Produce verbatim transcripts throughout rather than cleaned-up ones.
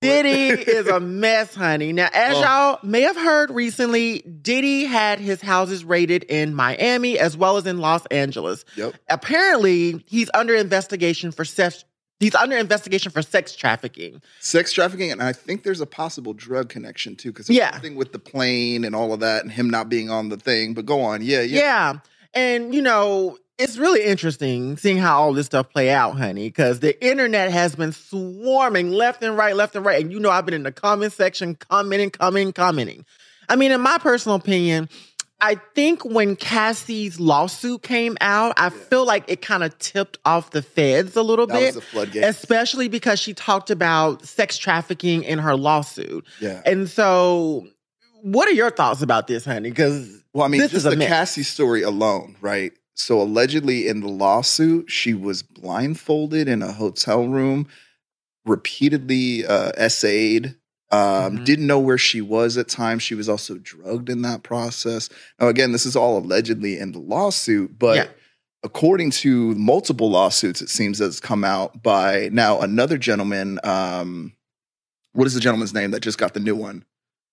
Diddy is a mess, honey. Now, as oh. y'all may have heard recently, Diddy had his houses raided in Miami as well as in Los Angeles. Yep. Apparently, he's under investigation for sex. He's under investigation for sex trafficking. Sex trafficking, and I think there's a possible drug connection too, because there's yeah. something with the plane and all of that, and him not being on the thing. But go on, yeah, yeah, yeah. And you know, it's really interesting seeing how all this stuff play out, honey, because the internet has been swarming left and right, left and right. And you know, I've been in the comment section commenting, commenting, commenting. I mean, in my personal opinion, I think when Cassie's lawsuit came out, I yeah. feel like it kind of tipped off the feds a little that bit. Was a floodgate. Especially because she talked about sex trafficking in her lawsuit. Yeah. And so what are your thoughts about this, honey? Because well, I mean, this just is a the mess. Cassie story alone, right? So allegedly in the lawsuit, she was blindfolded in a hotel room, repeatedly uh, essayed, um, mm-hmm. didn't know where she was at times. She was also drugged in that process. Now, again, this is all allegedly in the lawsuit, but yeah. according to multiple lawsuits, it seems that's come out by now another gentleman. Um, what is the gentleman's name that just got the new one?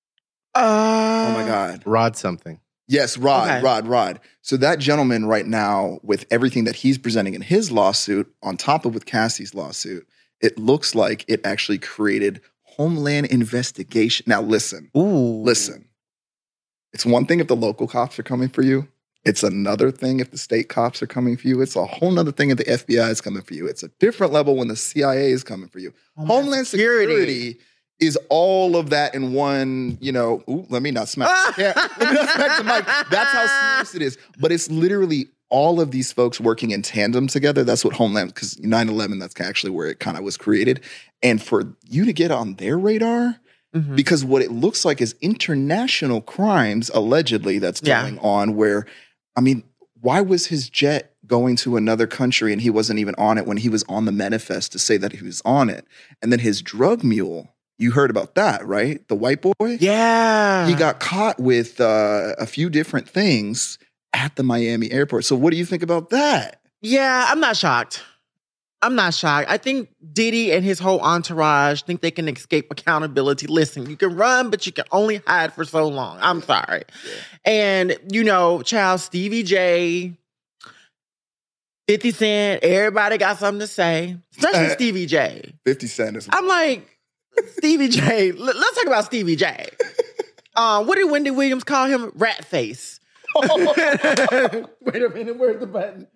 Uh, oh, my God. Rod something. Yes, Rod, okay. Rod, Rod. So that gentleman right now, with everything that he's presenting in his lawsuit, on top of with Cassie's lawsuit, it looks like it actually created Homeland investigation. Now, listen, Ooh. listen. It's one thing if the local cops are coming for you. It's another thing if the state cops are coming for you. It's a whole nother thing if the F B I is coming for you. It's a different level when the C I A is coming for you. Homeland, Homeland Security. Security is all of that in one, you know, ooh, let me not smack yeah, let me not smack the mic. That's how serious it is. But it's literally all of these folks working in tandem together. That's what Homeland, because nine eleven, that's actually where it kind of was created. And for you to get on their radar, mm-hmm. because what it looks like is international crimes, allegedly, that's going yeah. on where, I mean, why was his jet going to another country and he wasn't even on it when he was on the manifest to say that he was on it? And then his drug mule, you heard about that, right? The white boy? Yeah. He got caught with uh, a few different things at the Miami airport. So what do you think about that? Yeah, I'm not shocked. I'm not shocked. I think Diddy and his whole entourage think they can escape accountability. Listen, you can run, but you can only hide for so long. I'm sorry. Yeah. And, you know, child, Stevie J, fifty Cent, everybody got something to say, especially Stevie J. fifty Cent is... I'm like... Stevie J. Let's talk about Stevie J. Uh, what did Wendy Williams call him? Rat face. Oh. Wait a minute, where's the button?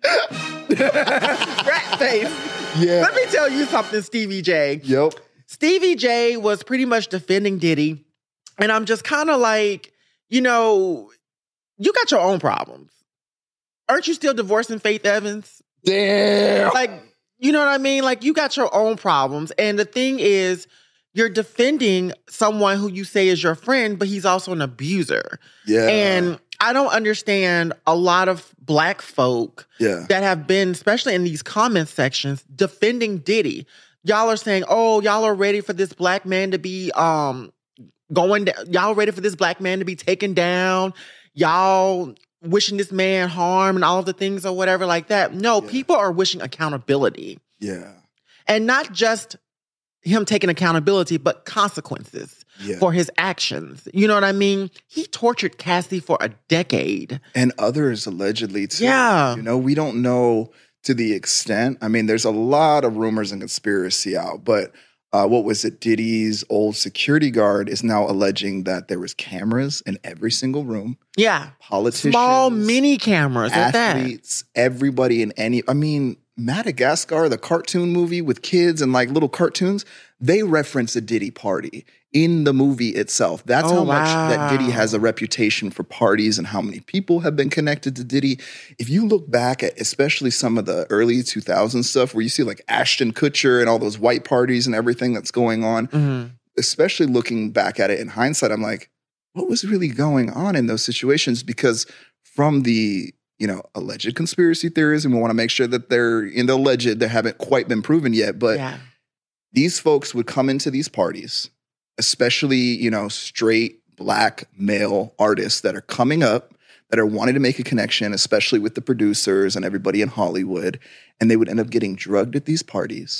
Rat face. Yeah. Let me tell you something, Stevie J. Yep. Stevie J was pretty much defending Diddy. And I'm just kind of like, you know, you got your own problems. Aren't you still divorcing Faith Evans? Damn. Like, you know what I mean? Like, you got your own problems. And the thing is, you're defending someone who you say is your friend, but he's also an abuser. Yeah. And I don't understand a lot of black folk yeah. that have been, especially in these comment sections, defending Diddy. Y'all are saying, oh, y'all are ready for this black man to be um going down. Y'all ready for this black man to be taken down. Y'all wishing this man harm and all of the things or whatever like that. No, yeah. people are wishing accountability. Yeah. And not just him taking accountability, but consequences yeah. for his actions. You know what I mean? He tortured Cassie for a decade. And others allegedly too. Yeah. You know, we don't know to the extent. I mean, there's a lot of rumors and conspiracy out, but uh, what was it? Diddy's old security guard is now alleging that there was cameras in every single room. Yeah. Politicians. Small mini cameras. Athletes, everybody in any, I mean, Madagascar, the cartoon movie with kids and like little cartoons, they reference a Diddy party in the movie itself. That's oh, how much wow. that Diddy has a reputation for parties and how many people have been connected to Diddy. If you look back at especially some of the early two thousands stuff where you see like Ashton Kutcher and all those white parties and everything that's going on, mm-hmm. especially looking back at it in hindsight, I'm like, what was really going on in those situations? Because from the you know, alleged conspiracy theories, and we want to make sure that they're in the alleged, they haven't quite been proven yet. But yeah. these folks would come into these parties, especially, you know, straight black male artists that are coming up, that are wanting to make a connection, especially with the producers and everybody in Hollywood. And they would end up getting drugged at these parties.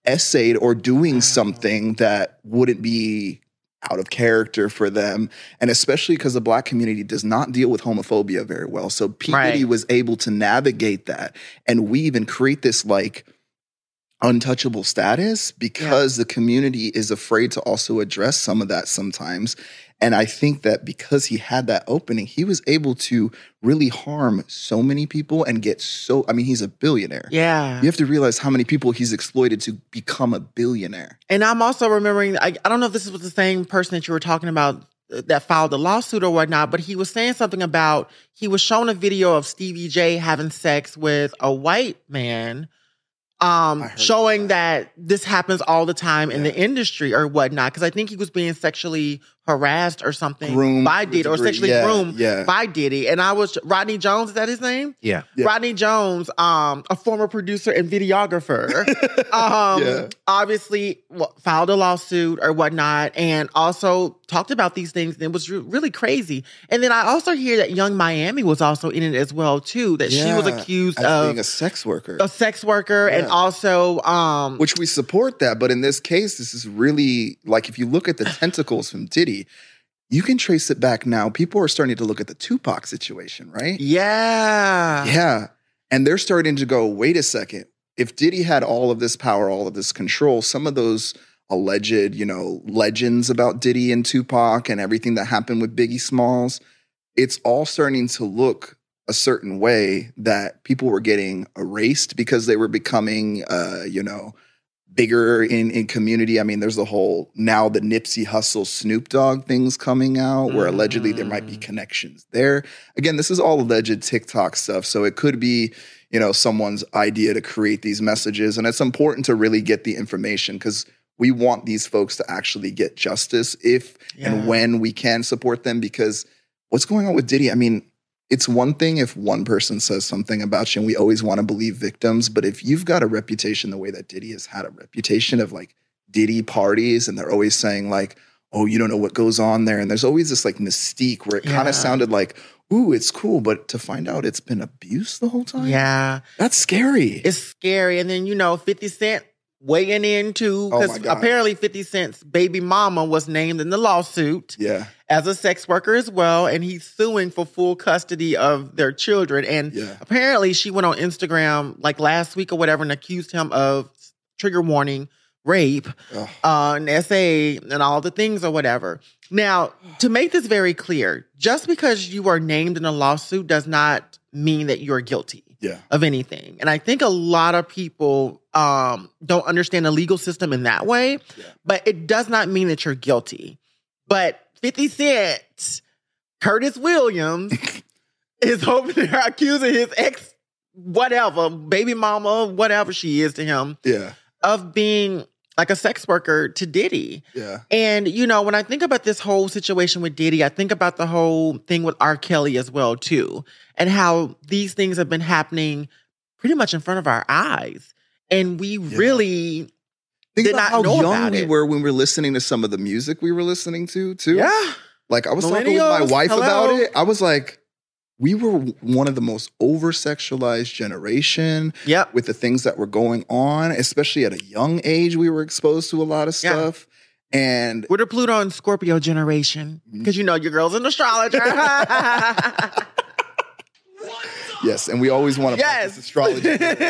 essayed or doing something that wouldn't be out of character for them. And especially because the Black community does not deal with homophobia very well. So P. Right. Diddy was able to navigate that and weave and create this like untouchable status because yeah. the community is afraid to also address some of that sometimes. And I think that because he had that opening, he was able to really harm so many people and get so, I mean, he's a billionaire. Yeah. You have to realize how many people he's exploited to become a billionaire. And I'm also remembering, I, I don't know if this was the same person that you were talking about that filed the lawsuit or whatnot, but he was saying something about, he was shown a video of Stevie J having sex with a white man, um, showing that. that this happens all the time yeah. in the industry or whatnot. Because I think he was being sexually harassed or something groomed by Diddy or sexually yeah, groomed yeah. by Diddy. And I was, Rodney Jones, is that his name? Yeah. yeah. Rodney Jones, um, a former producer and videographer, um, yeah. obviously well, filed a lawsuit or whatnot and also talked about these things. And it was re- really crazy. And then I also hear that Young Miami was also in it as well, too, that yeah. she was accused As of being a sex worker. A sex worker yeah. and also... Um, Which we support that. But in this case, this is really, like, if you look at the tentacles from Diddy, you can trace it back now. People are starting to look at the Tupac situation, right? Yeah. Yeah. And they're starting to go, wait a second. If Diddy had all of this power, all of this control, some of those alleged, you know, legends about Diddy and Tupac and everything that happened with Biggie Smalls, it's all starting to look a certain way that people were getting erased because they were becoming, uh, you know, bigger in, in community. I mean, there's the whole, now the Nipsey Hussle Snoop Dogg things coming out where mm. allegedly there might be connections there. Again, this is all alleged TikTok stuff. So it could be, you know, someone's idea to create these messages. And it's important to really get the information because we want these folks to actually get justice if yeah. and when we can support them, because what's going on with Diddy, I mean, it's one thing if one person says something about you and we always want to believe victims. But if you've got a reputation the way that Diddy has had a reputation of like Diddy parties and they're always saying like, oh, you don't know what goes on there. And there's always this like mystique where it yeah. kind of sounded like, ooh, it's cool. But to find out it's been abuse the whole time. Yeah. That's scary. It's scary. And then, you know, fifty Cent weighing in too, because oh apparently fifty Cent's baby mama was named in the lawsuit yeah. as a sex worker as well, and he's suing for full custody of their children. And yeah. apparently she went on Instagram like last week or whatever and accused him of trigger warning, rape, uh, an S A, and all the things or whatever. Now, to make this very clear, just because you are named in a lawsuit does not mean that you're guilty. Yeah. Of anything. And I think a lot of people um, don't understand the legal system in that way, yeah. but it does not mean that you're guilty. But fifty Cent, Curtis Williams, is over there accusing his ex, whatever, baby mama, whatever she is to him, yeah. of being like a sex worker to Diddy. Yeah. And, you know, when I think about this whole situation with Diddy, I think about the whole thing with R. Kelly as well, too. And how these things have been happening pretty much in front of our eyes. And we yeah. really think did about not know how young about we it. were when we were listening to some of the music we were listening to, too. Yeah. Like, I was talking with my wife hello. about it. I was like, we were one of the most over-sexualized generation yep. with the things that were going on, especially at a young age. We were exposed to a lot of stuff. Yeah. And we're the Pluto and Scorpio generation because, you know, your girl's an astrologer. Yes, and we always want to yes. practice astrology.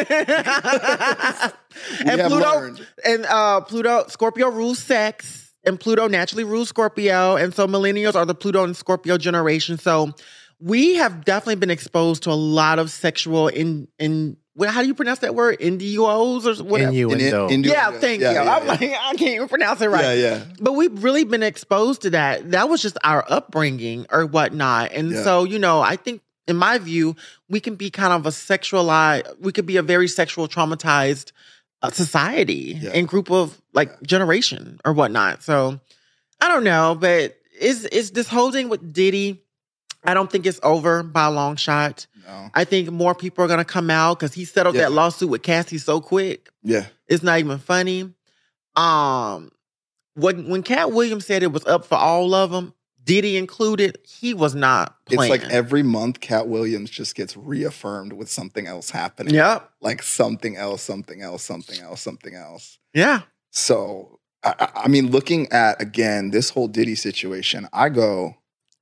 and Pluto learned. and uh, Pluto, Scorpio rules sex, and Pluto naturally rules Scorpio, and so millennials are the Pluto and Scorpio generation. So we have definitely been exposed to a lot of sexual in in. How do you pronounce that word? Innuos or whatever? Innuendo. In, in, yeah, thank yeah, you. Yeah, I'm yeah. like, I can't even pronounce it right. Yeah, yeah. But we've really been exposed to that. That was just our upbringing or whatnot. And yeah. so, you know, I think in my view, we can be kind of a sexualized, we could be a very sexual traumatized uh, society yeah. and group of like yeah. generation or whatnot. So I don't know, but is is this whole thing with Diddy, I don't think it's over by a long shot. No. I think more people are going to come out because he settled yeah. that lawsuit with Cassie so quick. Yeah. It's not even funny. Um, when, when Cat Williams said it was up for all of them, Diddy included, he was not playing. It's like every month, Cat Williams just gets reaffirmed with something else happening. Yep. Like something else, something else, something else, something else. Yeah. So, I, I mean, looking at, again, this whole Diddy situation, I go,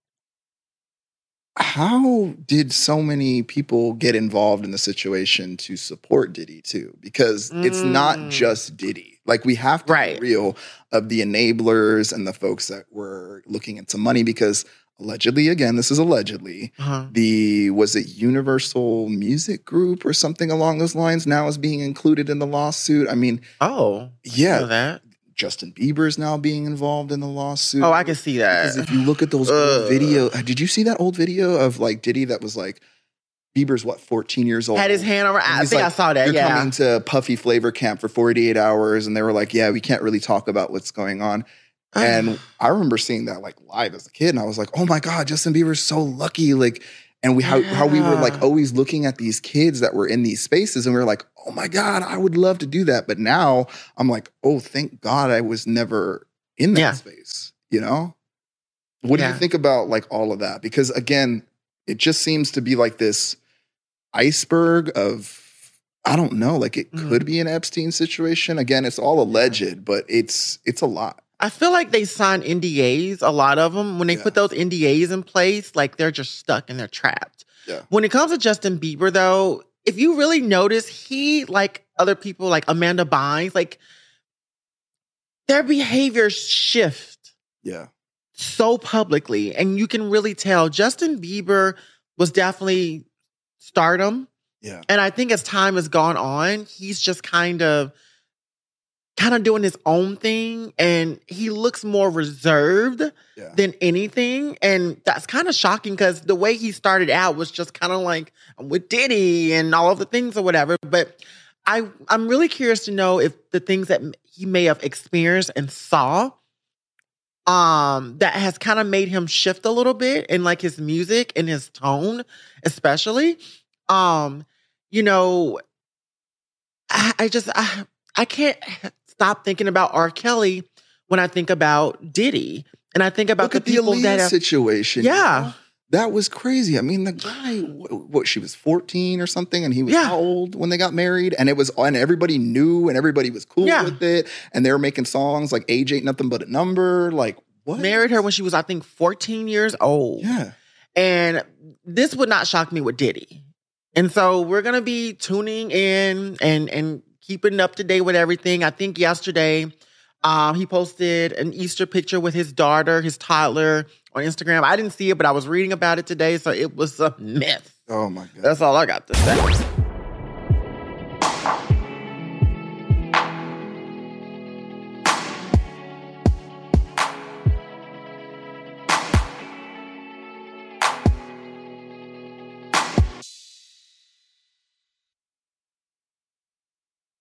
how did so many people get involved in the situation to support Diddy too? Because mm. it's not just Diddy. Like, we have to right. be real of the enablers and the folks that were looking into money, because allegedly, again, this is allegedly, uh-huh. the, was it Universal Music Group or something along those lines now is being included in the lawsuit? I mean, oh, yeah. I know that. Justin Bieber is now being involved in the lawsuit. Oh, I can see that. Because if you look at those old video, did you see that old video of like Diddy that was like, Bieber's what, fourteen years old? Had his hand over, I think like, I saw that, you're yeah. You're coming to Puffy Flavor Camp for forty-eight hours, and they were like, yeah, we can't really talk about what's going on. And I remember seeing that like live as a kid, and I was like, oh my God, Justin Bieber's so lucky. Like, and we how, yeah. how we were like always looking at these kids that were in these spaces, and we were like, oh my God, I would love to do that. But now I'm like, oh, thank God I was never in that yeah. space, you know? What yeah. do you think about like all of that? Because again, it just seems to be like this iceberg of, I don't know, like it mm. could be an Epstein situation. Again, it's all alleged, but it's it's a lot. I feel like they sign N D As, a lot of them. When they yeah. put those N D As in place, like they're just stuck and they're trapped. Yeah. When it comes to Justin Bieber, though, if you really notice, he, like other people like Amanda Bynes, like their behaviors shift. Yeah. So publicly. And you can really tell Justin Bieber was definitely stardom. Yeah. And I think as time has gone on, he's just kind of kind of doing his own thing, and he looks more reserved yeah. than anything. And that's kind of shocking, because the way he started out was just kind of like with Diddy and all of the things or whatever. But I, I'm really curious to know if the things that he may have experienced and saw um, that has kind of made him shift a little bit in like his music and his tone, especially. Um, you know, I, I just, I, I can't stop thinking about R. Kelly when I think about Diddy. And I think about Look the at people the that have, situation. Yeah. You know? That was crazy. I mean, the guy, what, she was fourteen or something, and he was yeah. how old when they got married? And it was, and everybody knew, and everybody was cool yeah. with it. And they were making songs like Age Ain't Nothing But a Number. Like, what? Married her when she was, I think, fourteen years old. Yeah. And this would not shock me with Diddy. And so we're going to be tuning in and, and keeping up to date with everything. I think yesterday um, he posted an Easter picture with his daughter, his toddler, on Instagram. I didn't see it, but I was reading about it today, so it was a myth. Oh, my God. That's all I got to say.